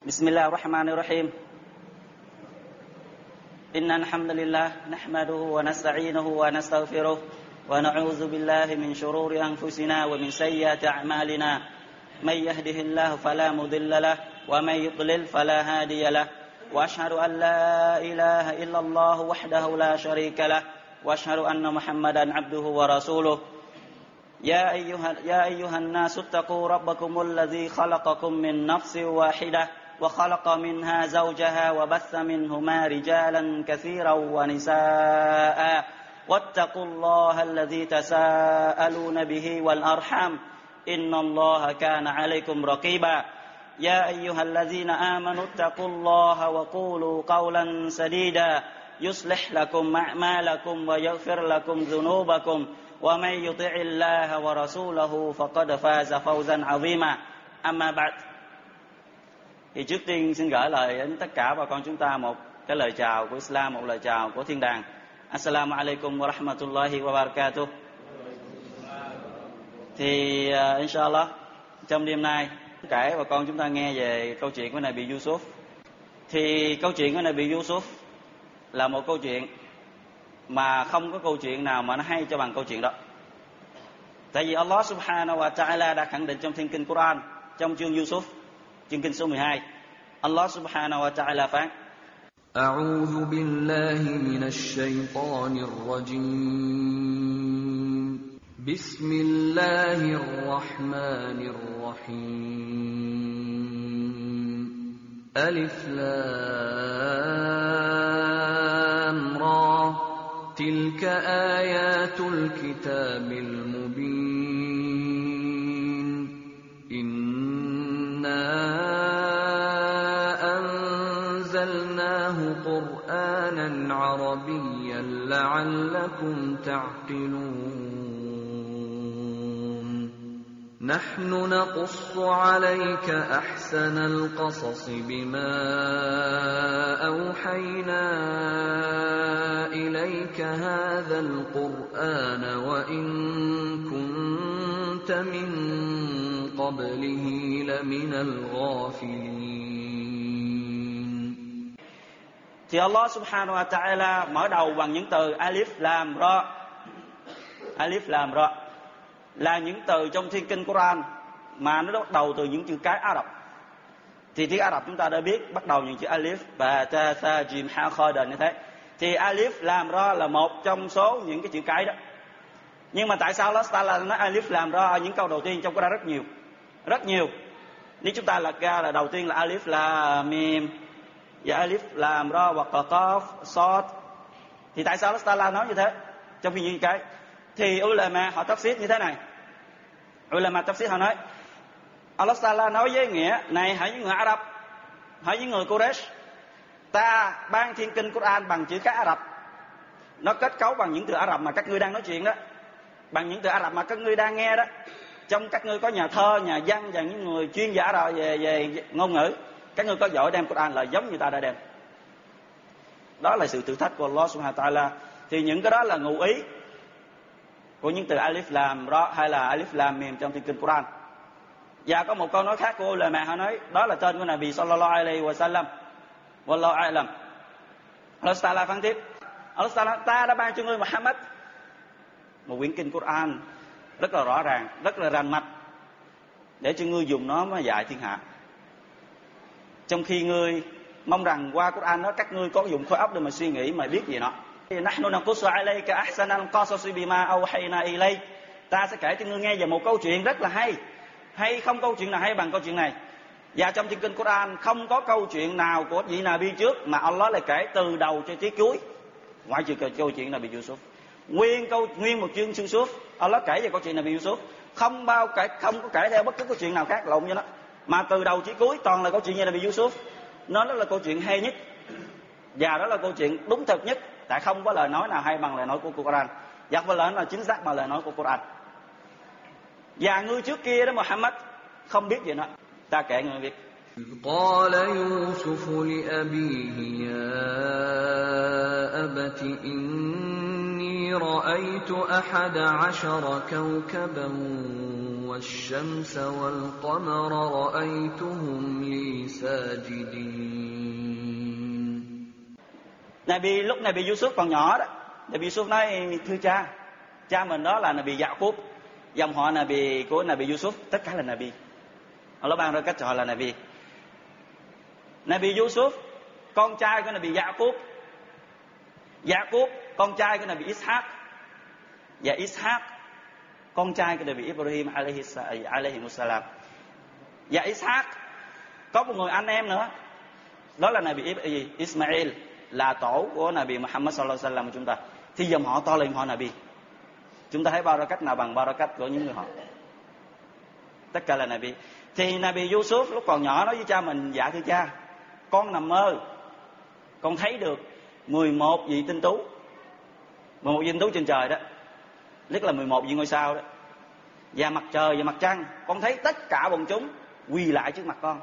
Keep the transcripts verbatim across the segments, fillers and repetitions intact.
بسم الله الرحمن الرحيم إن الحمد لله نحمده ونستعينه ونستغفره ونعوذ بالله من شرور أنفسنا ومن سيئات أعمالنا من يهده الله فلا مضل له ومن يضلل فلا هادي له وأشهد أن لا إله إلا الله وحده لا شريك له وأشهد أن محمدا عبده ورسوله يا أيها يا أيها الناس اتقوا ربكم الذي خلقكم من نفس واحدة وخلق منها زوجها وبث منهما رجالا كثيرا ونساء واتقوا الله الذي تساءلون به والأرحام إن الله كان عليكم رقيبا يا أيها الذين آمنوا اتقوا الله وقولوا قولا سديدا يصلح لكم أعمالكم ويغفر لكم ذنوبكم ومن يطع الله ورسوله فقد فاز فوزا عظيما أما بعد. Thì trước tiên xin gửi lời đến tất cả bà con chúng ta một cái lời chào của Islam, một lời chào của thiên đàng. Assalamu alaikum wa rahmatullahi wa barakatuh. Thì uh, inshallah trong đêm nay kể bà con chúng ta nghe về câu chuyện của Nabi Yusuf. Thì câu chuyện của Nabi Yusuf là một câu chuyện mà không có câu chuyện nào mà nó hay cho bằng câu chuyện đó. Tại vì Allah subhanahu wa ta'ala đã khẳng định trong thiên kinh Quran, trong chương Yusuf, chương kinh số mười hai, Allah subhanahu wa ta'ala phán: A'udhu billahi minash shaytanir rajim. Bismillahir rahmanir rahim. Alif lam ra. Tilka ayatul kitabil mubin. Inna قرآنا عربيا لعلكم تعقلون نحن نقص عليك أحسن القصص بما أوحينا إليك هذا القرآن وإن كنت من قبله لمن الغافلين. Thì Allah subhanahu wa ta'ala mở đầu bằng những từ Alif Lam Ra. Alif Lam Ra là những từ trong thiên kinh Quran mà nó bắt đầu từ những chữ cái Ả Rập. Thì tiếng Ả Rập chúng ta đã biết bắt đầu những chữ Alif và Ta, Tha, Jim, Ha, Kha, Đền như thế. Thì Alif Lam Ra là một trong số những cái chữ cái đó. Nhưng mà tại sao Allah Ta'ala nói Alif Lam Ra ở những câu đầu tiên trong Quran rất nhiều, rất nhiều. Nếu chúng ta lật ra là đầu tiên là Alif Lam Mim, và Alif Lam Ra và Qaf Sad. Thì tại sao Allah Ta'ala nói như thế trong khi những cái? Thì ulama họ tafsir như thế này. Ulama tafsir họ nói Allah Ta'ala nói với nghĩa này: hỡi những người Ả Rập, hỡi những người Quraysh, ta ban thiên kinh Quran bằng chữ cái Ả Rập. Nó kết cấu bằng những từ Ả Rập mà các ngươi đang nói chuyện đó, bằng những từ Ả Rập mà các ngươi đang nghe đó. Trong các ngươi có nhà thơ, nhà văn và những người chuyên gia Ả Rập về về ngôn ngữ. Các ngươi có giỏi đem Quran là giống như ta đã đem. Đó là sự thử thách của Allah subhanahu wa ta'ala. Thì những cái đó là ngụ ý của những từ Alif Lam Ra hay là Alif Lam Mim trong thiên kinh Quran. Và có một câu nói khác của ulama họ nói đó là tên của Nabi sallallahu alaihi wa sallam. Wallahu a'lam. Allah ta'ala phán tiếp: Allah ta'ala, ta đã ban cho ngươi Muhammad một quyển kinh Quran rất là rõ ràng, rất là rành mạch, để cho ngươi dùng nó mà dạy thiên hạ. Trong khi ngươi mong rằng qua Quran đó các ngươi có dùng khối óc để mà suy nghĩ mà biết gì nó. Nahnu naqussu alayka ahsanal qasasi bima awhayna ilayk. Ta sẽ kể cho ngươi nghe về một câu chuyện rất là hay. Hay không câu chuyện nào hay bằng câu chuyện này. Và trong thiên kinh Quran không có câu chuyện nào của vị Nabi trước mà Allah lại kể từ đầu cho tới cuối, ngoại trừ câu chuyện Nabi Yusuf. Nguyên câu nguyên một chương Yusuf Allah kể về câu chuyện Nabi Yusuf, không bao kể không có kể theo bất cứ câu chuyện nào khác lộn với nó. Mà từ đầu chí cuối toàn là câu chuyện như Nabi Yusuf. Nó đó là câu chuyện hay nhất, và đó là câu chuyện đúng thật nhất. Tại không có lời nói nào hay bằng lời nói của Quran, và không có lời nào chính xác bằng lời nói của Quran. Và ngươi trước kia đó Muhammad không biết gì nữa, ta kể ngươi biết. قال يوسف لأبيه يا أبت إني رأيت أحد عشر كوكبا والشمس والقمر رأيتهم لي ساجدين. Nabi lúc Nabi Yusuf còn nhỏ đó, Nabi Yusuf nói thưa cha, cha mình đó là Nabi Yaqub, dòng họ Nabi của Nabi Yusuf tất cả là Nabi. Allah ban ra cách họ là Nabi. Nabi Yusuf con trai của Nabi Yaqub, Yaqub con trai của Nabi Ishaq, và Ishaq con trai của Nabi Ibrahim alaihi salam. Và Ishaq có một người anh em nữa, đó là Nabi Ismail, là tổ của Nabi Muhammad sallallahu alaihi wasallam của chúng ta. Thì dòng họ to lên họ Nabi. Chúng ta thấy bao ra cách nào bằng bao ra cách của những người họ. Tất cả là Nabi. Thì Nabi Yusuf lúc còn nhỏ nói với cha mình: dạ thưa cha, con nằm mơ, con thấy được mười một vị tinh tú, mười một vị tinh tú trên trời đó, tức là mười một vị ngôi sao đó, và mặt trời và mặt trăng. Con thấy tất cả bọn chúng quỳ lại trước mặt con.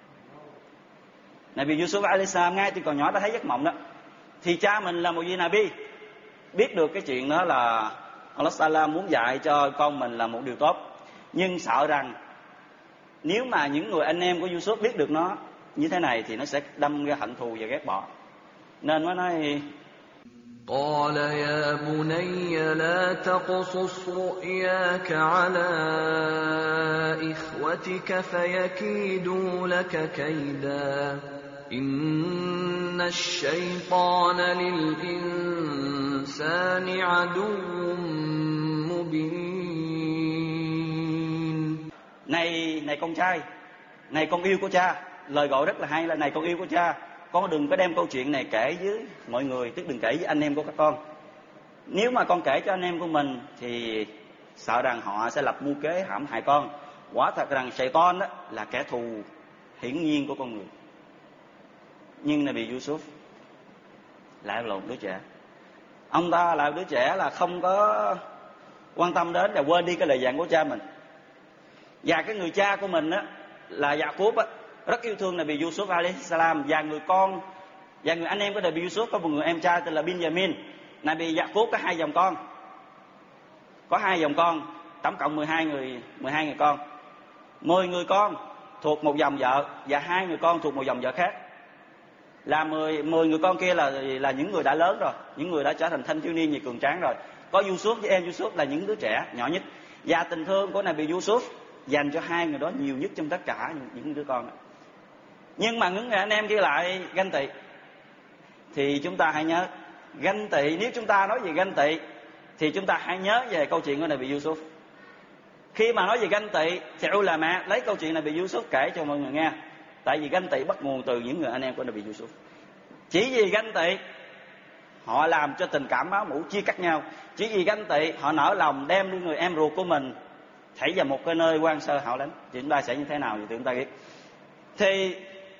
Nabi Yusuf alaihi salam ngay từ còn nhỏ đã thấy giấc mộng đó. Thì cha mình là một vị Nabi, biết được cái chuyện đó là Allah Taala muốn dạy cho con mình là một điều tốt, nhưng sợ rằng nếu mà những người anh em của Yusuf biết được nó như thế này thì nó sẽ đâm ra hận thù và ghét bỏ, nên mới nói: قال يا بني لا تقصص رؤياك على إخوتك فيكيدوا لك كيدا إن الشيطان للإنسان عدو مبين. Này này con trai, này con yêu của cha, lời gọi rất là hay là này con yêu của cha. Con đừng có đem câu chuyện này kể với mọi người, tức đừng kể với anh em của các con. Nếu mà con kể cho anh em của mình thì sợ rằng họ sẽ lập mưu kế hãm hại con. Quả thật rằng Satan đó là kẻ thù hiển nhiên của con người. Nhưng Nabi Yusuf lại là một đứa trẻ. Ông ta là đứa trẻ là không có quan tâm đến và quên đi cái lời dặn của cha mình. Và cái người cha của mình á là Yaqub á, rất yêu thương Nabi Yusuf alaihi salam, và người con và người anh em của Nabi Yusuf có một người em trai tên là Binyamin. Nabi Yaqub có hai dòng con, có hai dòng con, tổng cộng mười hai người, mười hai người con. mười người con thuộc một dòng vợ và hai người con thuộc một dòng vợ khác. Là mười, mười người con kia là là những người đã lớn rồi, những người đã trở thành thanh thiếu niên và cường tráng rồi. Có Yusuf với em Yusuf là những đứa trẻ nhỏ nhất. Và tình thương của Nabi Yusuf dành cho hai người đó nhiều nhất trong tất cả những đứa con. Nhưng mà những người anh em kia lại ganh tị. Thì chúng ta hãy nhớ, ganh tị, nếu chúng ta nói về ganh tị thì chúng ta hãy nhớ về câu chuyện của Nabi Yusuf. Khi mà nói về ganh tị thì ulama lấy câu chuyện Nabi Yusuf kể cho mọi người nghe. Tại vì ganh tị bắt nguồn từ những người anh em của Nabi Yusuf. Chỉ vì ganh tị họ làm cho tình cảm máu mủ chia cắt nhau. Chỉ vì ganh tị họ nở lòng đem đi người em ruột của mình thảy vào một cái nơi quan sơ hảo lãnh. Thì chúng ta sẽ như thế nào thì chúng ta biết. Thì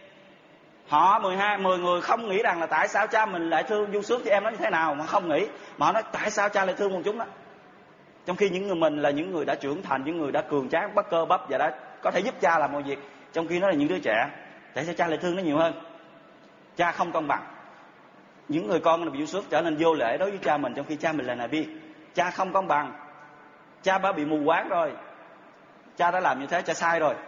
họ mười hai, mười người không nghĩ rằng là tại sao cha mình lại thương Yusuf thì em nó như thế nào, mà không nghĩ. Mà họ nói tại sao cha lại thương bọn chúng đó. Trong khi những người mình là những người đã trưởng thành, những người đã cường tráng, bắt cơ bắp và đã có thể giúp cha làm mọi việc. Trong khi nó là những đứa trẻ, tại sao cha lại thương nó nhiều hơn? Cha không công bằng. Những người con Nabi Yusuf trở nên vô lễ đối với cha mình, trong khi cha mình là Nabi. Cha không công bằng. Cha đã bị mù quáng rồi. Cha đã làm như thế, cha sai rồi.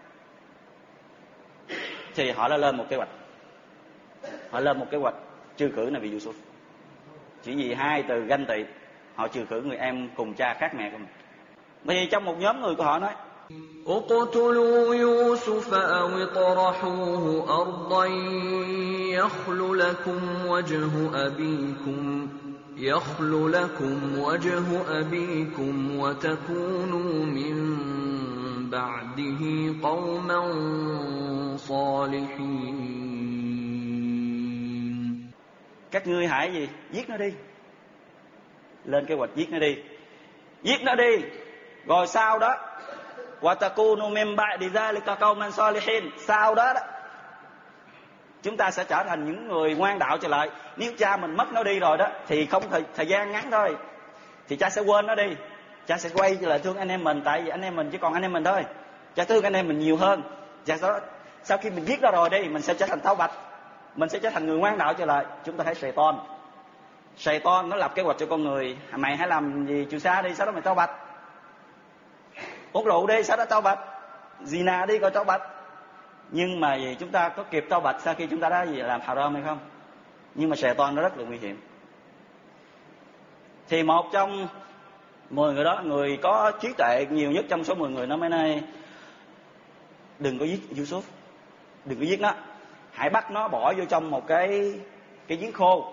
Thì họ đã lên một kế hoạch. Họ lên một kế hoạch trừ khử Nabi Yusuf. Chỉ vì hai từ ganh tị, họ trừ khử người em cùng cha khác mẹ của mình. Bởi vì trong một nhóm người của họ nói: اقتلوا يوسف أو اطرحوه أرضا يخل لكم وجه أبيكم يخل لكم وجه أبيكم وتكونوا من بعده قوما صالحين. Các ngươi hãy gì? Giết nó đi. Lên kế hoạch giết nó đi. Giết nó đi. Rồi sau đó وَتَكُونُوا مِنْ بَعْدِ ذَلِكَ قَوْمًا صَالِحِينَ. Sau đó đó chúng ta sẽ trở thành những người ngoan đạo trở lại. Nếu cha mình mất nó đi rồi đó thì không thời, thời gian ngắn thôi thì cha sẽ quên nó đi. Cha sẽ quay trở lại thương anh em mình, tại vì anh em mình chỉ còn anh em mình thôi. Cha thương anh em mình nhiều hơn. Cha sau, sau khi mình giết nó rồi đi, mình sẽ trở thành tao bạch, mình sẽ trở thành người ngoan đạo trở lại. Chúng ta thấy Satan, Satan nó lập kế hoạch cho con người: mày hãy làm gì trừ xa đi, sau đó mày tao bạch. Uống rượu đi, sau đó tao bạch. Zina đi, coi tao bạch. Nhưng mà gì chúng ta có kịp tao bạch sau khi chúng ta đã gì làm haram hay không? Nhưng mà Satan nó rất là nguy hiểm. Thì một trong mười người đó, người có trí tuệ nhiều nhất trong số mười người, nó mới nói đừng có giết Yusuf, đừng có giết nó, hãy bắt nó bỏ vô trong một cái cái giếng khô.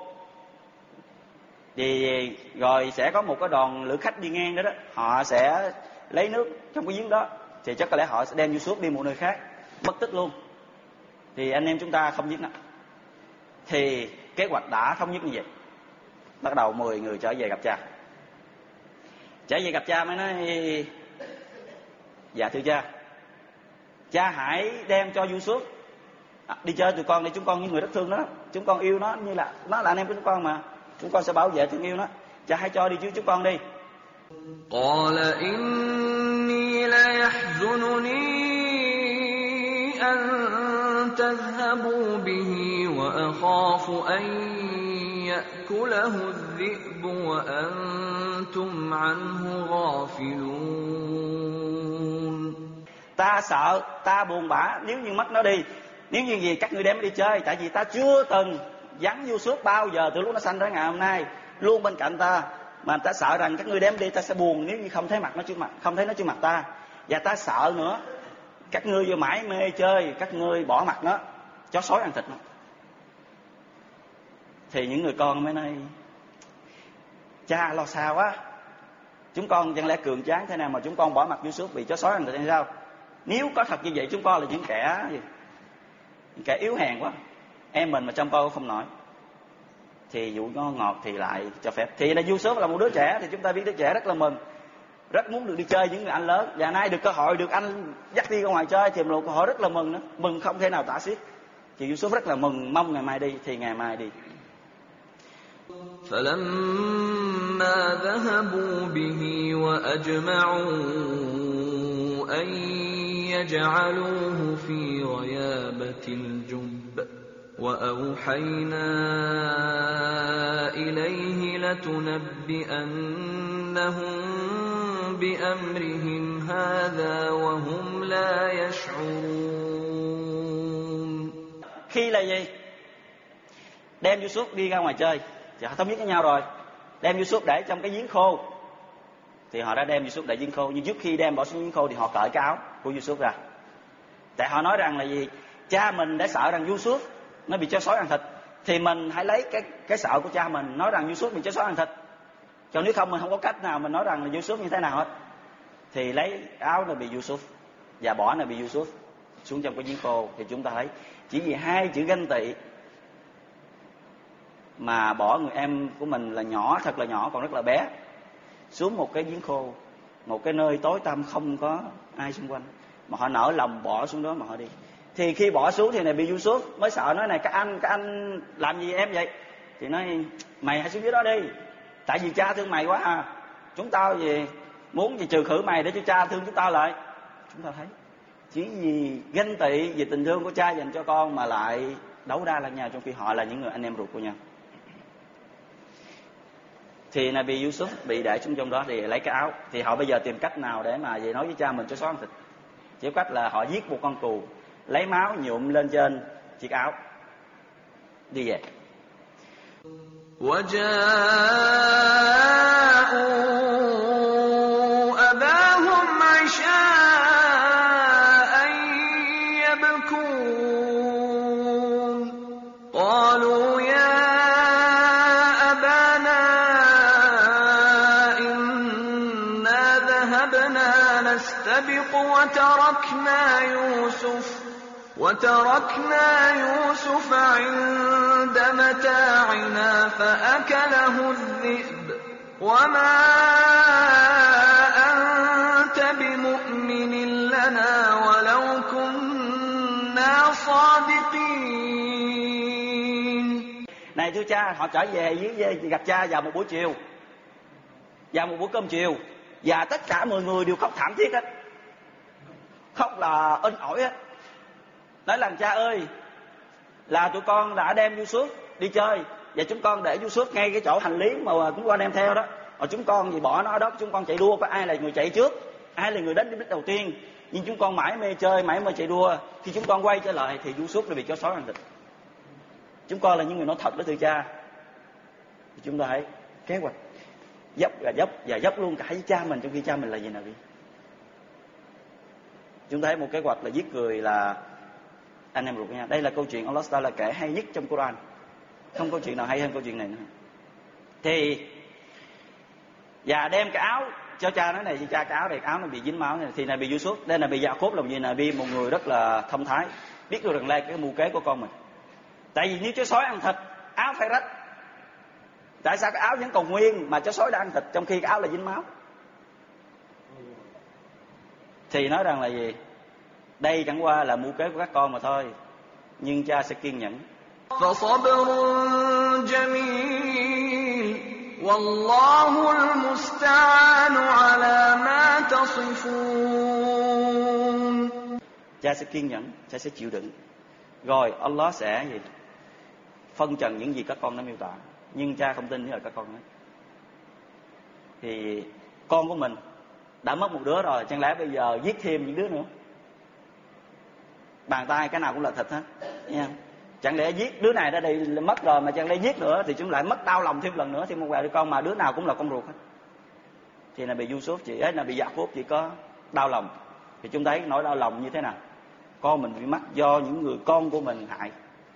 Thì rồi sẽ có một cái đoàn lữ khách đi ngang đó đó, họ sẽ lấy nước trong cái giếng đó, thì chắc có lẽ họ sẽ đem Yusuf đi một nơi khác, mất tích luôn. Thì anh em chúng ta không giết nó. Thì kế hoạch đã thống nhất như vậy. Bắt đầu mười người trở về gặp cha. Trở về gặp cha mới nói: dạ thưa cha, cha hãy đem cho Yusuf à, đi chơi tụi con, để chúng con những người rất thương nó, chúng con yêu nó như là nó là anh em của chúng con mà, chúng con sẽ bảo vệ thương yêu nó. Cha hãy cho đi chứ chúng con đi. قال إني ليحزنني أن تذهبوا به وأخاف أن يأكله الذئب وأنتم عنه غافلون. Ta sợ, ta buồn bã nếu như mất nó đi. Nếu như gì các người đem nó đi chơi, tại vì ta chưa từng vắng Yusuf bao giờ từ lúc nó sanh ra ngày hôm nay, luôn bên cạnh ta. Mà ta sợ rằng các ngươi đem đi ta sẽ buồn nếu như không thấy mặt nó trước mặt, không thấy nó trước mặt ta. Và ta sợ nữa, các ngươi vừa mãi mê chơi, các ngươi bỏ mặt nó, chó sói ăn thịt nó. Thì những người con mới nói: cha lo sao quá, chúng con chẳng lẽ cường tráng thế nào mà chúng con bỏ mặt Yusuf bị chó sói ăn thịt hay sao? Nếu có thật như vậy, chúng con là những kẻ những kẻ yếu hèn quá, em mình mà trông coi không nổi. Thì dụ nó ngọt thì lại cho phép. Thì là Yusuf là một đứa trẻ, thì chúng ta biết đứa trẻ rất là mừng, rất muốn được đi chơi những người anh lớn, và nay được cơ hội được anh dắt đi ra ngoài chơi thì một cơ hội rất là mừng nữa, mừng không thể nào tả xiết. Thì Yusuf rất là mừng, mong ngày mai đi, thì ngày mai đi. فلما ذهبوا به وأجمعوا أن يجعلوه في غيابة الجب وأوحينا إليه لتنبئنهم بأمرهم هذا وهم لا يشعرون. Khi là gì? Đem Yusuf đi ra ngoài chơi, thì họ thống nhất với nhau rồi, đem Yusuf để trong cái giếng khô. Thì họ đã đem Yusuf để giếng khô, nhưng trước khi đem bỏ xuống giếng khô thì họ cởi cái áo của Yusuf ra. Tại họ nói rằng là gì? Cha mình đã sợ rằng Yusuf nó bị chó sói ăn thịt, thì mình hãy lấy cái cái sợ của cha mình nói rằng Yusuf bị chó sói ăn thịt. Cho nếu không mình không có cách nào mình nói rằng là Yusuf như thế nào hết. Thì lấy áo nó bị Yusuf và bỏ nó bị Yusuf xuống trong cái giếng khô. Thì chúng ta thấy chỉ vì hai chữ ganh tị mà bỏ người em của mình là nhỏ, thật là nhỏ, còn rất là bé, xuống một cái giếng khô, một cái nơi tối tăm không có ai xung quanh, mà họ nỡ lòng bỏ xuống đó mà họ đi. Thì khi bỏ xuống thì này bị Yusuf mới sợ, nói này các anh các anh làm gì em vậy? Thì nói mày hãy xuống dưới đó đi, tại vì cha thương mày quá à, chúng tao gì muốn gì trừ khử mày để cho cha thương chúng tao lại. Chúng ta thấy chỉ vì ganh tị vì tình thương của cha dành cho con mà lại đấu đá lẫn nhau, trong khi họ là những người anh em ruột của nhau. Thì Nabi Yusuf bị để xuống trong đó thì lấy cái áo. Thì họ bây giờ tìm cách nào để mà về nói với cha mình cho xóa ăn thịt. Chỉ có cách là họ giết một con cừu, lấy máu nhuộm lên trên chiếc áo, đi về. وتركنا يوسف وتركنا يوسف عند متاعنا فأكله الذئب وما أنت بمؤمن لنا ولو كنا صادقين. Này thưa cha, họ trở về với gặp cha vào một buổi chiều, vào một bữa cơm chiều, và tất cả mọi người đều khóc thảm thiết hết, khóc là inh ỏi á, nói rằng cha ơi, là tụi con đã đem Yusuf đi chơi và chúng con để Yusuf ngay cái chỗ hành lý mà chúng con đem theo đó, rồi chúng con gì bỏ nó ở đó, chúng con chạy đua có ai là người chạy trước, ai là người đến đích đầu tiên. Nhưng chúng con mãi mê chơi, mãi mê chạy đua, khi chúng con quay trở lại thì Yusuf đã bị chó sói ăn thịt. Chúng con là những người nói thật đó thưa cha. Thì chúng ta hãy kế hoạch dấp và dấp và dấp luôn cả với cha mình, trong khi cha mình là gì nào đi. Chúng ta thấy một kế hoạch là giết người là anh em ruột nha. Đây là câu chuyện Allah Ta'ala kể hay nhất trong Quran. Không có chuyện nào hay hơn câu chuyện này nữa. Thì và đem cái áo cho cha, nói này cha, cái áo này, cái áo nó bị dính máu này. Thì Nabi Yusuf, đây là Nabi Yaqub, là một Nabi, một người rất là thông thái, biết được rằng là cái mưu kế của con mình. Tại vì nếu chó sói ăn thịt, áo phải rách. Tại sao cái áo vẫn còn nguyên mà chó sói đã ăn thịt, trong khi cái áo là dính máu? Thì nói rằng là gì? Đây chẳng qua là mưu kế của các con mà thôi, nhưng cha sẽ kiên nhẫn. فَصَبْرٌ جَمِيلٌ وَاللَّهُ الْمُسْتَعَانُ عَلَى مَا تَصِفُونَ. Cha sẽ kiên nhẫn, cha sẽ chịu đựng. Rồi Allah sẽ gì? Phân trần những gì các con đã miêu tả. Nhưng cha không tin với lời các con nói. Thì con của mình đã mất một đứa rồi, chẳng lẽ bây giờ giết thêm những đứa nữa? Bàn tay cái nào cũng là thịt hết nha. Chẳng lẽ giết đứa này đã đi mất rồi mà chẳng lẽ giết nữa thì chúng lại mất đau lòng thêm lần nữa, thêm một vài đứa con mà đứa nào cũng là con ruột hết. Thì là bị Yusuf chỉ ấy là bị Yaqub chỉ có đau lòng. Thì chúng thấy nỗi đau lòng như thế nào? Con mình bị mất do những người con của mình hại.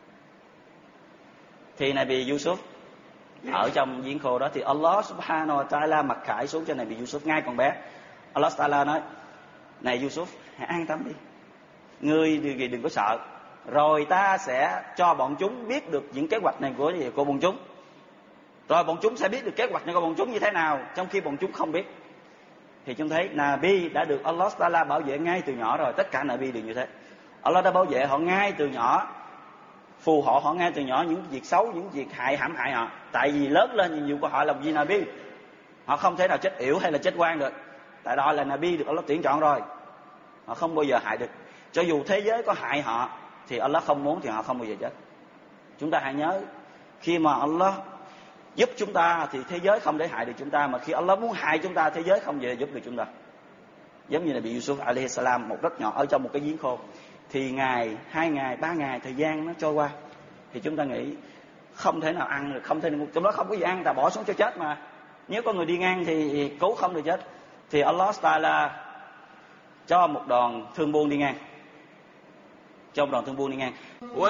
Thì này bị Yusuf ở trong giếng khô đó, thì Allah Subhanahu wa Ta'ala mặc khải xuống cho này bị Yusuf ngay còn bé. Allah Ta'ala nói: này Yusuf, hãy an tâm đi, ngươi đừng, đừng có sợ. Rồi ta sẽ cho bọn chúng biết được những kế hoạch này của của bọn chúng. Rồi bọn chúng sẽ biết được kế hoạch này của bọn chúng như thế nào, trong khi bọn chúng không biết. Thì chúng thấy Nabi đã được Allah Ta'ala bảo vệ ngay từ nhỏ rồi. Tất cả Nabi đều như thế. Allah đã bảo vệ họ ngay từ nhỏ, phù hộ họ ngay từ nhỏ những việc xấu, những việc hại hãm hại họ. Tại vì lớn lên thì nhiều của họ làm gì Nabi, họ không thể nào chết yểu hay là chết quan được. Tại đó là Nabi được Allah tuyển chọn rồi, họ không bao giờ hại được. Cho dù thế giới có hại họ thì Allah không muốn thì họ không bao giờ chết. Chúng ta hãy nhớ, khi mà Allah giúp chúng ta thì thế giới không để hại được chúng ta, mà khi Allah muốn hại chúng ta, thế giới không thể giúp được chúng ta. Giống như là bị Yusuf alayhi salam, một rất nhỏ ở trong một cái giếng khô. Thì ngày, hai ngày, ba ngày thời gian nó trôi qua, thì chúng ta nghĩ không thể nào ăn được, không thể nào, trong đó không có gì ăn, ta bỏ xuống cho chết mà. Nếu có người đi ngang thì cứu không được chết. Thì Allah Ta'ala cho một đoàn thương buôn đi ngang, cho một đoàn thương buôn đi ngang.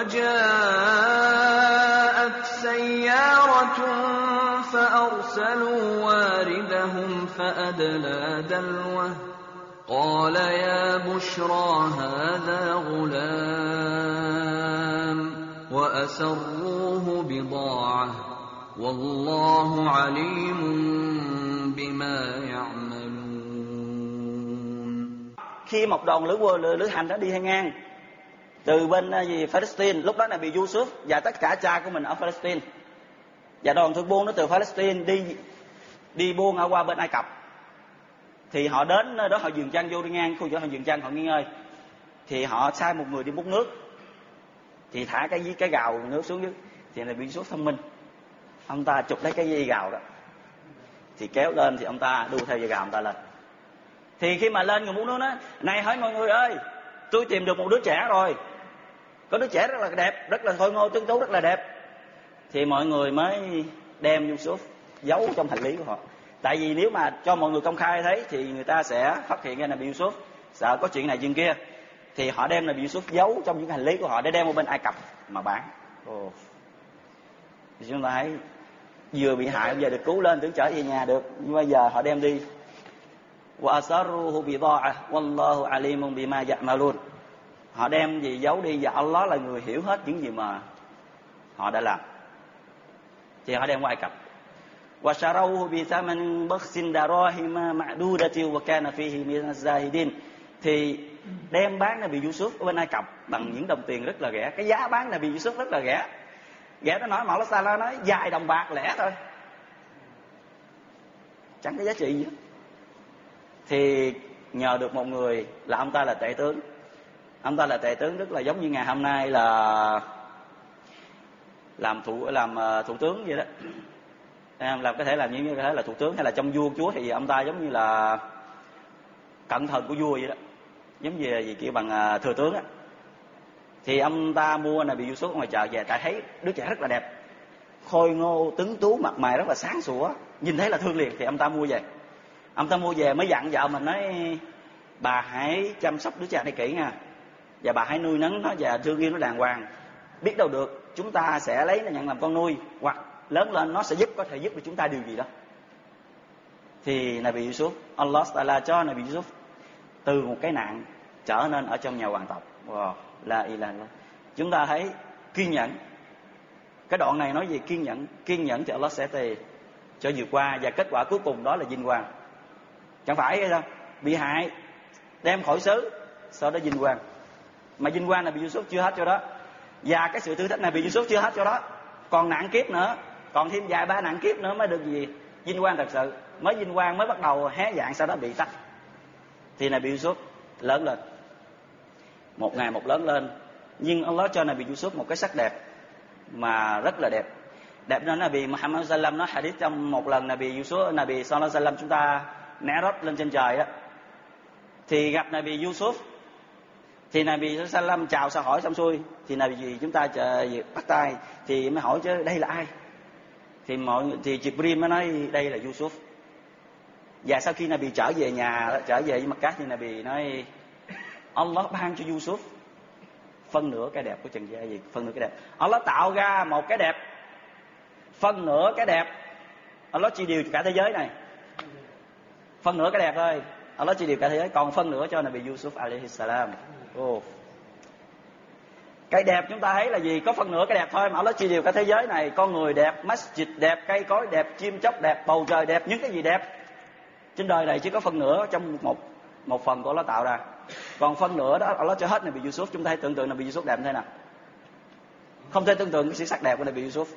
وَجَاءَتْ سَيَّارَةٌ فَأَرْسَلُوا وَارِدَهُمْ فَأَدْلَى دَلْوَهُ قال يا بشرى هذا غلام وأسروه بضاعة والله عليم بما يعملون. Khi một đoàn lữ lữ, lữ hành đã đi hay ngang từ bên gì Palestine, lúc đó là bị Yusuf và tất cả cha của mình ở Palestine, và đoàn thương buôn nó từ Palestine đi đi buôn ở qua bên Ai Cập. Thì họ đến đó, họ dừng chân vô đi ngang khu chỗ họ dừng chân, họ nghỉ ngơi. Thì họ sai một người đi múc nước, thì thả cái cái gào nước xuống dưới. Thì này bị Yusuf thông minh, ông ta chụp lấy cái dây gào đó, thì kéo lên, thì ông ta đu theo dây gào ông ta lên. Thì khi mà lên người múc nước nói: này hỏi mọi người ơi, tôi tìm được một đứa trẻ rồi, có đứa trẻ rất là đẹp, rất là khôi ngô tuấn tú, rất là đẹp. Thì mọi người mới đem Yusuf giấu trong hành lý của họ. Tại vì nếu mà cho mọi người công khai thấy thì người ta sẽ phát hiện ra là bị Yusuf, sợ có chuyện này chuyện kia. Thì họ đem là bị Yusuf giấu trong những hành lý của họ để đem qua bên Ai Cập mà bán. Ồ. Thì chúng ta thấy vừa bị hại bây giờ được cứu lên, tưởng trở về nhà được, nhưng bây giờ họ đem đi. Wa asarruhu bida'a wallahu alimun bima ya'malun. Họ đem gì giấu đi, và Allah là người hiểu hết những gì mà họ đã làm. Thì họ đem qua Ai Cập. وَشَرَوْهُ بِثَمَنٍ بَخْسٍ دَرَاهِمَ مَعْدُودَةٍ وَكَانَ فِيهِ مِنَ الزَّاهِدِينَ. Thì đem bán Nabi Yusuf ở bên Ai Cập bằng những đồng tiền rất là rẻ. Cái giá bán Nabi Yusuf rất là rẻ. Rẻ nó nói, mà Allah Ta'ala nói vài đồng bạc lẻ thôi, chẳng có giá trị gì hết. Thì nhờ được một người là ông ta là tể tướng. Ông ta là tể tướng, rất là giống như ngày hôm nay là làm thủ làm thủ tướng vậy đó. Làm có thể làm như có thể là thủ tướng hay là trong vua chúa, thì ông ta giống như là cận thần của vua vậy đó, giống như gì kia bằng thừa tướng á. Thì ông ta mua Nabi Yusuf ngoài chợ về, tại thấy đứa trẻ rất là đẹp, khôi ngô tuấn tú, mặt mày rất là sáng sủa, nhìn thấy là thương liền, thì ông ta mua về. Ông ta mua về mới dặn vợ mình nói: bà hãy chăm sóc đứa trẻ này kỹ nha, và bà hãy nuôi nấng nó và thương yêu nó đàng hoàng. Biết đâu được chúng ta sẽ lấy nó nhận làm con nuôi, hoặc lớn lên nó sẽ giúp, có thể giúp được chúng ta điều gì đó. Thì Nabi Yusuf, Allah Taala cho Nabi Yusuf từ một cái nạn trở nên ở trong nhà hoàng tộc. Wow, la ilaha illallah. Chúng ta thấy kiên nhẫn. Cái đoạn này nói về kiên nhẫn, kiên nhẫn thì Allah sẽ tề cho vượt qua, và kết quả cuối cùng đó là vinh quang. Chẳng phải hay sao? Bị hại đem khỏi xứ, sau đó vinh quang. Mà vinh quang Nabi Yusuf chưa hết cho đó, và cái sự thử thách Nabi Yusuf chưa hết cho đó, còn nạn kiếp nữa, còn thêm vài ba nạn kiếp nữa mới được gì vinh quang thật sự. Mới vinh quang mới bắt đầu hé dạng, sau đó bị tắt. Thì Nabi Yusuf lớn lên, một ngày một lớn lên, nhưng Allah cho Nabi Yusuf một cái sắc đẹp mà rất là đẹp. Đẹp nên Nabi Muhammad sallallahu alaihi wasallam nói hadith trong một lần Nabi Yusuf, Nabi sallallahu alaihi wasallam chúng ta Mi'raj lên trên trời á, thì gặp Nabi Yusuf, thì Nabi sallallahu alaihi wasallam chào sao hỏi xong xuôi, thì Nabi gì chúng ta chờ bắt tay, thì mới hỏi chứ đây là ai, thì mọi thì Jibril mới nói đây là Yusuf. Và sau khi Nabi trở về nhà, trở về với Makkah, thì Nabi nói Allah ban cho Yusuf phân nửa cái đẹp của trần gian. Gì phân nửa cái đẹp? Allah tạo ra một cái đẹp, phân nửa cái đẹp Allah chia đều cả thế giới này. Phân nửa cái đẹp thôi Allah chia đều cả thế giới, còn phân nửa cho Nabi Yusuf alaihi salam. Oh. Cái đẹp chúng ta thấy là gì? Có phân nửa cái đẹp thôi mà Allah chia đều cả thế giới này. Con người đẹp, masjid đẹp, cây cối đẹp, chim chóc đẹp, bầu trời đẹp, những cái gì đẹp trên đời này chỉ có phân nửa trong một một phần của Allah tạo ra. Còn phân nửa đó Allah cho hết Nabi Yusuf. Chúng ta hãy tưởng tượng Nabi Yusuf đẹp như thế nào. Không thể tưởng tượng cái sự sắc đẹp của Nabi Yusuf.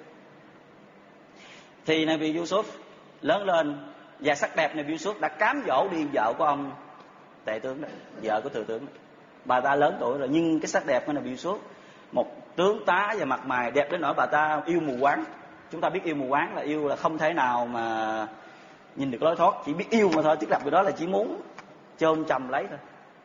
Thì Nabi Yusuf lớn lên, và sắc đẹp Nabi Yusuf đã cám dỗ đi vợ của ông tể tướng đó, vợ của thừa tướng đó. Bà ta lớn tuổi rồi, nhưng cái sắc đẹp của Nabi Yusuf, một tướng tá và mặt mày đẹp đến nỗi bà ta yêu mù quáng. Chúng ta biết yêu mù quáng là yêu là không thể nào mà nhìn được lối thoát, chỉ biết yêu mà thôi, tức là người đó là chỉ muốn chôn chầm lấy thôi.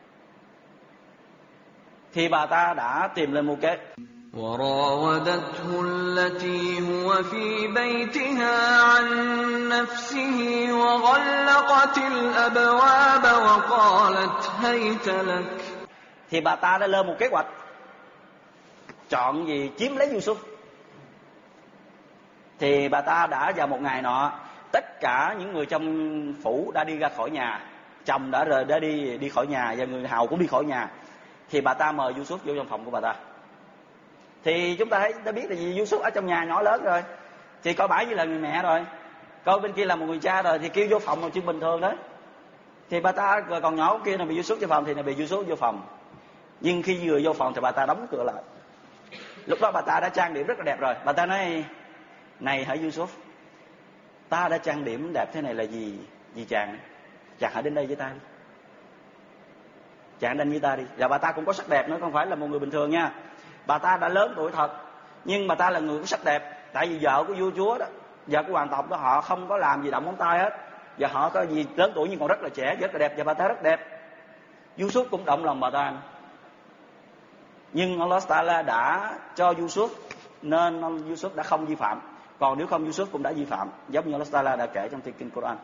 Thì bà ta đã tìm lên một cái وراودته التي هو في بيتها عن نفسه وغلقت الأبواب وقالت هيت لك. Thì bà ta đã lên một kế hoạch chọn gì chiếm lấy Yusuf. Thì bà ta đã vào một ngày nọ, tất cả những người trong phủ đã đi ra khỏi nhà, chồng đã rời đã đi đi khỏi nhà, và người hầu cũng đi khỏi nhà. Thì bà ta mời Yusuf vô trong phòng của bà ta. Thì chúng ta thấy đã biết là gì, Yusuf ở trong nhà nhỏ lớn rồi, thì coi bãi như là người mẹ rồi, coi bên kia là một người cha rồi, thì kêu vô phòng là chuyện bình thường đó. Thì bà ta còn nhỏ kia là bị Yusuf vô phòng, thì là bị Yusuf vô phòng. Nhưng khi vừa vô phòng thì bà ta đóng cửa lại. Lúc đó bà ta đã trang điểm rất là đẹp rồi. Bà ta nói: này hỡi Yusuf, ta đã trang điểm đẹp thế này là gì gì chàng chàng hãy đến đây với ta đi, chàng đến với ta đi. Và bà ta cũng có sắc đẹp nữa, không phải là một người bình thường nha. Bà ta đã lớn tuổi thật, nhưng bà ta là người có sắc đẹp. Tại vì vợ của vua chúa đó, vợ của hoàng tộc đó, họ không có làm gì động móng tay hết, và họ có gì lớn tuổi nhưng còn rất là trẻ, rất là đẹp, và bà ta rất đẹp. Yusuf cũng động lòng bà ta, nhưng Allah Taala đã cho Yusuf, nên Yusuf đã không vi phạm. Còn nếu không, Yusuf cũng đã vi phạm, giống như Allah Taala đã kể trong kinh Quran.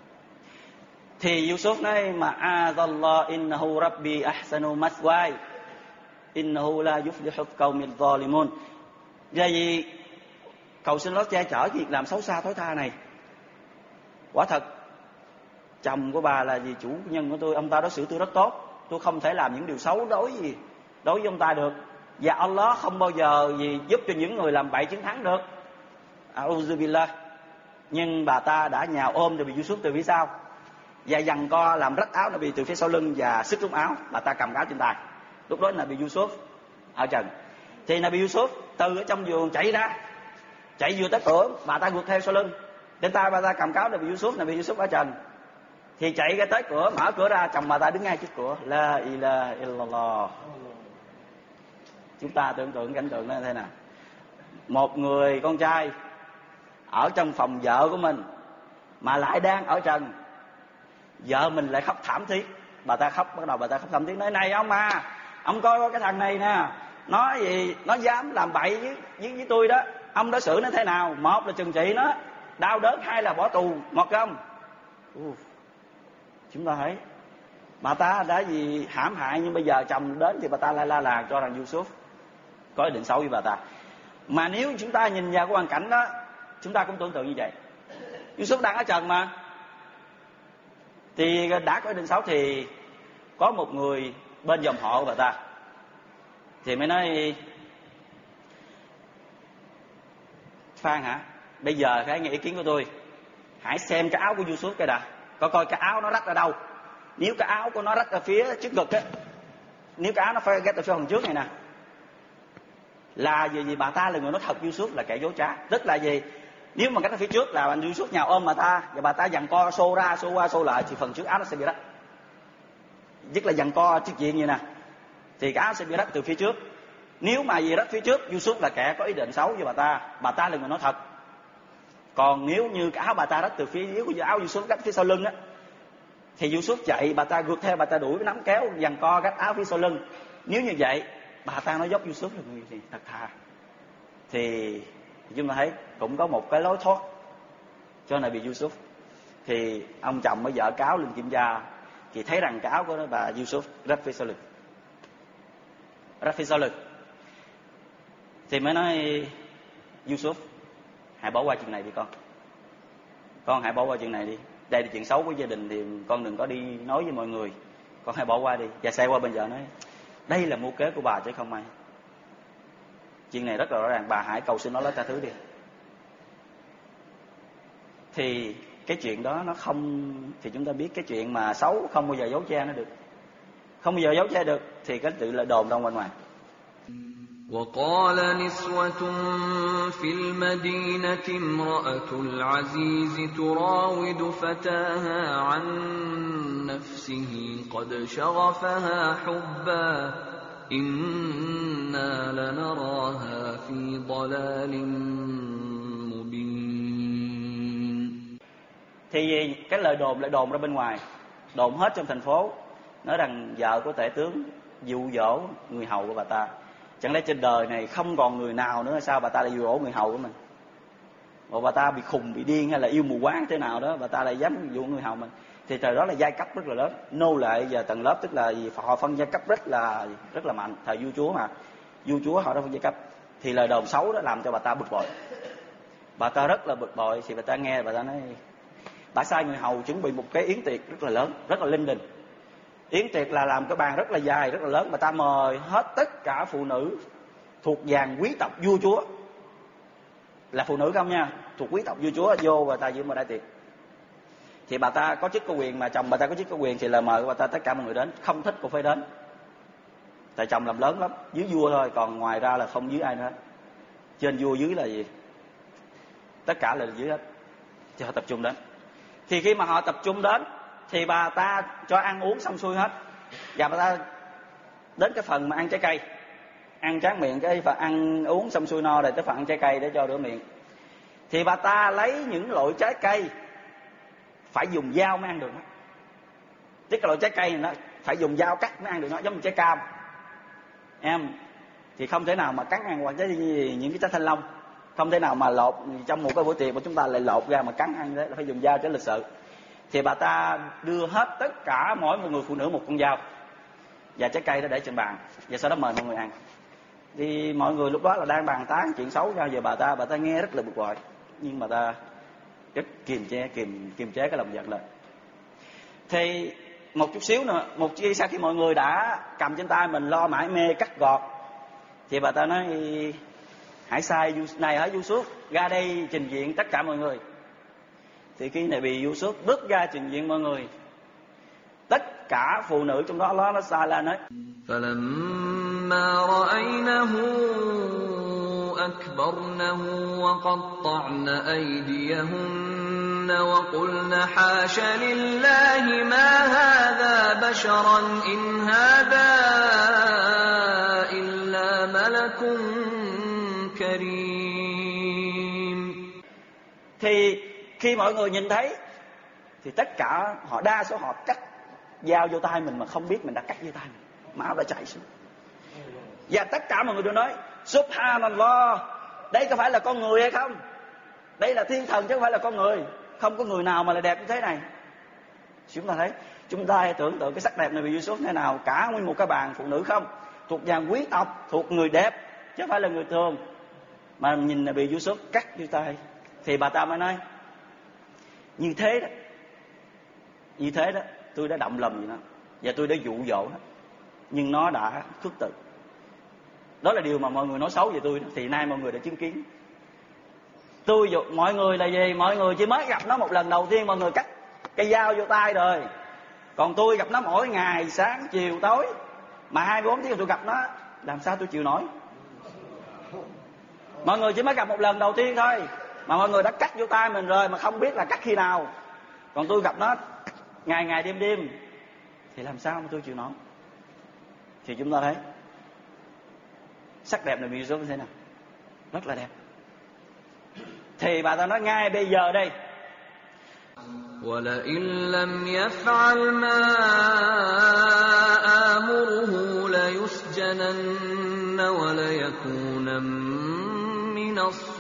Thì Yusuf nói: mà azallah innahu rabbi ahsanu mathwaya innahu la yuflihu qawmil zalimun. Ra gì cầu xin Allah che chở việc làm xấu xa thối tha này. Quả thật chồng của bà là gì chủ nhân của tôi, ông ta đối xử tôi rất tốt, tôi không thể làm những điều xấu đối gì đối với ông ta được, và Allah không bao giờ gì giúp cho những người làm bậy chiến thắng được. A'udhu billah. Nhưng bà ta đã nhào ôm Nabi Yusuf từ phía sau, và giằng co làm rách áo Nabi từ phía sau lưng, và xích rút áo. Bà ta cầm áo trên tay. Lúc đó Nabi Yusuf ở trần. Thì Nabi Yusuf từ ở trong giường chạy ra, chạy vừa tới cửa, bà ta vượt theo sau lưng, trên tay bà ta cầm cáo Nabi Yusuf. Nabi Yusuf ở trần, thì chạy ra tới cửa, mở cửa ra, chồng bà ta đứng ngay trước cửa. La ilaha illallah. Chúng ta tưởng tượng cảnh tượng đó như thế nào? Một người con trai ở trong phòng vợ của mình mà lại đang ở trần, vợ mình lại khóc thảm thiết, Bà ta khóc, bắt đầu bà ta khóc thầm tiếng nói: này ông à, ông coi coi cái thằng này nè, nó gì nó dám làm bậy với, với với tôi đó, ông đã xử nó thế nào? Một là trừng trị nó đau đớn, hai là bỏ tù một không. uh, chúng ta thấy bà ta đã gì hãm hại, nhưng bây giờ chồng đến thì bà ta lại la làng cho rằng Yusuf có ý định xấu với bà ta. Mà nếu chúng ta nhìn vào cái hoàn cảnh đó, chúng ta cũng tưởng tượng như vậy. Yusuf đang ở trần mà, thì đã có ý định xấu thì có một người bên dòng họ của bà ta thì mới nói: Phan hả, bây giờ hãy nghe ý kiến của tôi, hãy xem cái áo của Yusuf cái đã, coi coi cái áo nó rách ở đâu. Nếu cái áo của nó rách ở phía trước ngực á, nếu cái áo nó phải rách ở phía phần trước này nè, là gì gì bà ta là người nói thật Yusuf là kẻ dối trá. Tức là gì? Nếu mà cái phía trước là anh Yusuf nhào ôm bà ta và bà ta giằng co xô ra xô qua xô lại thì phần trước áo nó sẽ bị rách. Tức là giằng co chiếc diện như nè thì cái áo sẽ bị rách từ phía trước. Nếu mà gì rách phía trước, Yusuf là kẻ có ý định xấu với bà ta, bà ta là người nói thật. Còn nếu như cái áo bà ta rách từ phía dưới của áo Yusuf rách phía sau lưng á, thì Yusuf chạy, bà ta rượt theo, bà ta đuổi nắm kéo giằng co rách áo phía sau lưng. Nếu như vậy, bà ta nói dốc Yusuf là người gì thật thà, thì chúng ta thấy cũng có một cái lối thoát cho này bị Yusuf. Thì ông chồng mới vợ cáo lên kiểm tra thì thấy rằng cái áo của bà Yusuf rách phía sau lưng, rách phía sau lưng. Thì mới nói: Yusuf, hãy bỏ qua chuyện này đi con, con hãy bỏ qua chuyện này đi. Đây là chuyện xấu của gia đình thì con đừng có đi nói với mọi người, con hãy bỏ qua đi. Và xe qua bên vợ nói: đây là mưu kế của bà chứ không ai. Chuyện này rất là rõ ràng, bà hãy cầu xin nó lấy tha thứ đi. Thì cái chuyện đó nó không, thì chúng ta biết cái chuyện mà xấu không bao giờ giấu che nó được, không bao giờ giấu che được, thì cái tự là đồn ra bên ngoài. وقال نسوة في المدينة امرأة العزيز تراود فتاها عن نفسه قد شغفها حبا إنا لنراها في ضلال مبين. Thì cái lời đồn lại đồn ra bên ngoài, đồn hết trong thành phố, nói rằng vợ của tể tướng dụ dỗ người hầu của bà ta. Chẳng lẽ trên đời này không còn người nào nữa sao bà ta lại dụ dỗ người hầu của mình? Bộ bà ta bị khùng, bị điên hay là yêu mù quáng thế nào đó, bà ta lại dám dụ người hầu mình. Thì thời đó là giai cấp rất là lớn, nô lệ và tầng lớp, tức là họ phân giai cấp rất là rất là mạnh. Thời vua chúa mà, vua chúa họ đã phân giai cấp. Thì lời đồn xấu đó làm cho bà ta bực bội. Bà ta rất là bực bội, thì bà ta nghe bà ta nói, bà sai người hầu chuẩn bị một cái yến tiệc rất là lớn, rất là linh đình. Yến tiệc là làm cái bàn rất là dài, rất là lớn. Bà ta mời hết tất cả phụ nữ thuộc dàn quý tộc vua chúa, là phụ nữ không nha, thuộc quý tộc vua chúa vô bà ta dự một đại tiệc. Thì bà ta có chức có quyền, mà chồng bà ta có chức có quyền, thì là mời bà ta tất cả mọi người đến, không thích cũng phải đến. Tại chồng làm lớn lắm, dưới vua thôi, còn ngoài ra là không dưới ai nữa. Trên vua dưới là gì? Tất cả là dưới hết, thì họ tập trung đến. Thì khi mà họ tập trung đến thì bà ta cho ăn uống xong xuôi hết, và bà ta đến cái phần mà ăn trái cây, ăn tráng miệng, cái phần ăn uống xong xuôi no rồi tới phần ăn trái cây để cho rửa miệng. Thì bà ta lấy những loại trái cây phải dùng dao mới ăn được nó. Tức cái loại trái cây này nó phải dùng dao cắt mới ăn được nó, giống như trái cam em, thì không thể nào mà cắn ăn, hoặc cái gì, những cái trái thanh long không thể nào mà lột trong một cái buổi tiệc của chúng ta lại lột ra mà cắn ăn, đấy là phải dùng dao cho lịch sự. Thì bà ta đưa hết tất cả mỗi một người phụ nữ một con dao và trái cây đó để trên bàn, và sau đó mời mọi người ăn. Thì mọi người lúc đó là đang bàn tán chuyện xấu ra về bà ta, bà ta nghe rất là bực bội, nhưng bà ta rất kiềm chế, kiềm kiềm chế cái lòng giận lại. Thì một chút xíu nữa, một khi sau khi mọi người đã cầm trên tay mình lo mải mê cắt gọt, thì bà ta nói, hãy sai này hả Yusuf, ra đây trình diện tất cả mọi người. Thì khi này bị Yusuf bước ra trình diện mọi người, tất cả phụ nữ trong đó nó xa la nói: فَلَمَّا رَأَيْنَهُ أَكْبَرْنَهُ وَقَطَّعْنَ أَيْدِيَهُنَّ وَقُلْنَ حَاشَ لِلَّهِ مَا هَذَا بَشَرًا إِنْ هَذَا إِلَّا مَلَكٌ كَرِيمٌ. Thì khi mọi người nhìn thấy thì tất cả họ, đa số họ cắt dao vô tay mình mà không biết mình đã cắt vô tay mình, máu đã chảy xuống. Và tất cả mọi người đều nói Subhanallah, đây có phải là con người hay không? Đây là thiên thần chứ không phải là con người. Không có người nào mà là đẹp như thế này. Chúng ta thấy, chúng ta hãy tưởng tượng cái sắc đẹp này bị Yusuf thế nào. Cả nguyên một cái bàn phụ nữ không, thuộc dàn quý tộc, thuộc người đẹp, chứ không phải là người thường. Mà nhìn là bị Yusuf cắt vô tay. Thì bà ta mới nói, như thế đó, như thế đó, tôi đã động lòng gì nó, và tôi đã dụ dỗ nó, nhưng nó đã khước từ. Đó là điều mà mọi người nói xấu về tôi. Thì nay mọi người đã chứng kiến. Tôi mọi người là gì? Mọi người chỉ mới gặp nó một lần đầu tiên, mọi người cắt cây dao vô tay rồi. Còn tôi gặp nó mỗi ngày, sáng, chiều, tối. Mà hai mươi bốn tiếng tôi gặp nó, làm sao tôi chịu nổi? Mọi người chỉ mới gặp một lần đầu tiên thôi, mà mọi người đã cắt vô tay mình rồi, mà không biết là cắt khi nào. Còn tôi gặp nó ngày ngày đêm đêm, thì làm sao mà tôi chịu nổi? Thì chúng ta thấy sắc đẹp này bị Yusuf như thế nào? Rất là đẹp. Thì bà ta nói ngay bây giờ đây, وَلَئِن لَّمْ يَفْعَلْ مَا آمُرُهُ لَيُسْجَنَنَّ وَلَيَكُونًا مِّنَ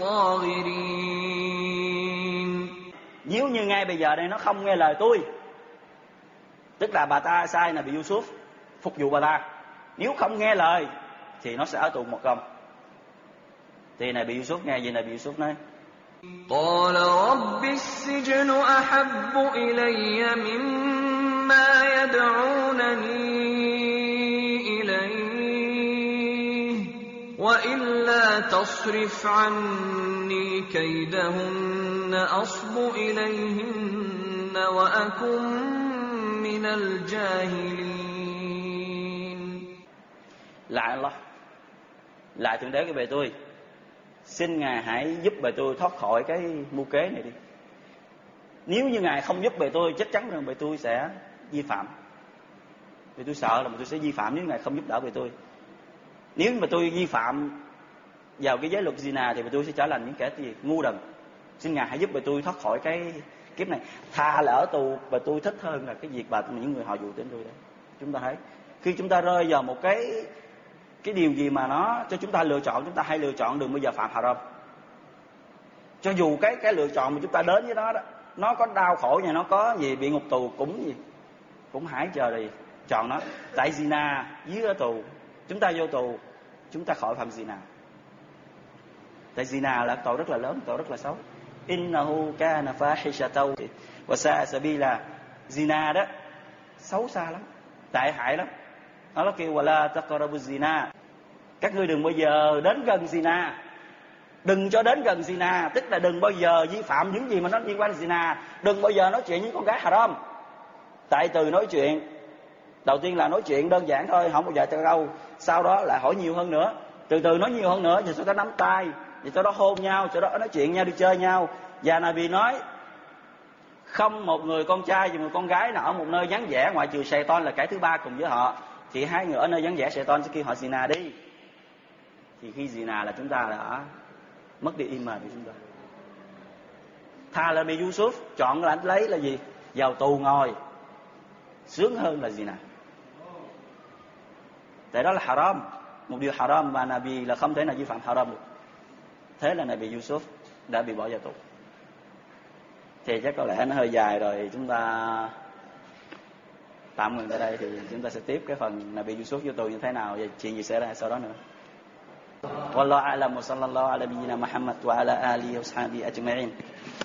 الصَّاغِرِينَ. Nếu như ngay bây giờ đây nó không nghe lời tôi, tức là bà ta sai là bị Yusuf phục vụ bà ta. Nếu không nghe lời thì nó sẽ ở tù một công. Thì này bị Yusuf nghe gì? Này bị Yusuf nói, قال رب السجن أحب إلي مما يدعونني إليه وإلا تصرف عني كيدهن أصب إليهن وأكن من الجاهلين. Lại Allah, lại Thượng Đế của bề tôi, xin Ngài hãy giúp bề tôi thoát khỏi cái mưu kế này đi. Nếu như Ngài không giúp bề tôi, chắc chắn rằng bề tôi sẽ vi phạm. Bề tôi sợ là bề tôi sẽ vi phạm nếu Ngài không giúp đỡ bề tôi. Nếu mà tôi vi phạm vào cái giới luật zina thì bề tôi sẽ trở thành những kẻ gì? Ngu đần. Xin Ngài hãy giúp bề tôi thoát khỏi cái kiếp này. Thà là ở tù, bề tôi thích hơn là cái việc bà những người họ dụ đến tôi đấy. Chúng ta thấy, khi chúng ta rơi vào một cái cái điều gì mà nó cho chúng ta lựa chọn, chúng ta hay lựa chọn đừng bao giờ phạm haram. Cho dù cái cái lựa chọn mà chúng ta đến với nó đó, nó có đau khổ nha, nó có gì bị ngục tù cũng gì cũng hãy chờ đi chọn nó. Tại zina dưới ở tù, chúng ta vô tù, chúng ta khỏi phạm zina. Tại zina là tội rất là lớn, tội rất là xấu. Innahu kana fahishatan wa sa'a sabila. Zina đó xấu xa lắm, tệ hại lắm. Nó kêu wala taqrabu zina, các ngươi đừng bao giờ đến gần zina. Đừng cho đến gần zina, tức là đừng bao giờ vi phạm những gì mà nó liên quan đến zina. Đừng bao giờ nói chuyện với con gái haram. Tại từ nói chuyện, đầu tiên là nói chuyện đơn giản thôi, không bao giờ cho câu, sau đó lại hỏi nhiều hơn nữa, từ từ nói nhiều hơn nữa, rồi sau đó nắm tay, rồi sau đó hôn nhau, sau đó nói chuyện nhau, đi chơi nhau. Và Nabi nói không một người con trai và một con gái nào ở một nơi vắng vẻ ngoại trừ Satan là kẻ thứ ba cùng với họ. Thì hai người ở nơi vắng vẻ, Satan sẽ kêu họ zina đi. Thì khi zina là chúng ta đã mất đi iman của chúng ta. Thà là bị Yusuf chọn là lấy là gì? Vào tù ngồi sướng hơn là zina. Tại đó là haram, một điều haram mà Nabi là không thể nào vi phạm haram được. Thế là Nabi Yusuf đã bị bỏ vào tù. Thì chắc có lẽ nó hơi dài rồi, chúng ta tạm ngừng tại đây. Thì chúng ta sẽ tiếp cái phần Nabi Yusuf vô tù như thế nào và chuyện gì xảy ra sau đó nữa. Wallahu a'lam wa sallallahu ala nabiyyina Muhammad wa ala alihi wa sahbihi ajma'in.